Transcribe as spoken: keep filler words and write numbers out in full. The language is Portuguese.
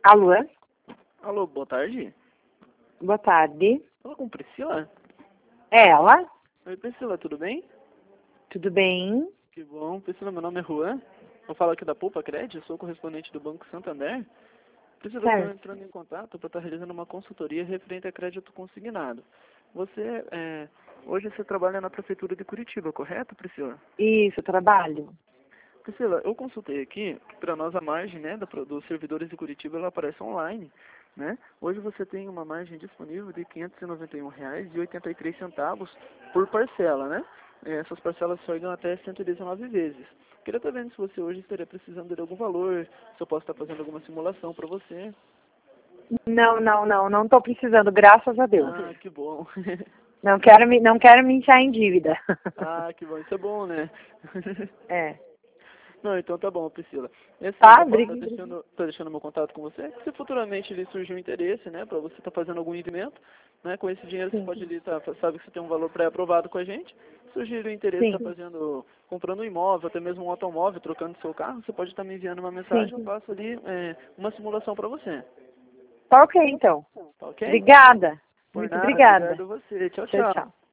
Alô? Alô, boa tarde. Boa tarde. Fala com Priscila? É ela? Oi, Priscila, tudo bem? Tudo bem? Que bom. Priscila, meu nome é Juan. Eu falo aqui da Poupa Cred, sou correspondente do Banco Santander. Priscila, eu estou Certo. entrando em contato para estar realizando uma consultoria referente a crédito consignado. Você, é, hoje você trabalha na Prefeitura de Curitiba, correto, Priscila? Isso, trabalho. Priscila, eu consultei aqui, que para nós a margem, né, da- dos servidores de Curitiba, ela aparece online, né? Hoje você tem uma margem disponível de quinhentos e noventa e um reais e oitenta e três centavos por parcela, né? Eh, Essas parcelas chegam até cento e dezenove vezes. Queria estar vendo se você hoje estaria precisando de algum valor, se eu posso estar fazendo alguma simulação para você. Não, não, não, não tô precisando, graças a Deus. Ah, que bom. Não quero me, não quero me enfiar em dívida. Ah, que bom, isso é bom, né? É. Não, então tá bom, Priscila. E assim, Tá, eu posso estar obrigada. deixando, tá deixando meu contato com você. Se futuramente ele surgir um interesse, né, para você estar fazendo algum investimento, né, com esse dinheiro você Sim, pode ali, tá, sabe que você tem um valor pré-aprovado com a gente. Se surgir o interesse, sim, está fazendo, comprando um imóvel, até mesmo um automóvel, trocando seu carro, você pode estar me enviando uma sim. mensagem, eu faço ali é, uma simulação para você. Tá ok, então. Tá ok? Obrigada. Por Muito nada, obrigada. obrigado a você. Tchau, Tchau, tchau. tchau.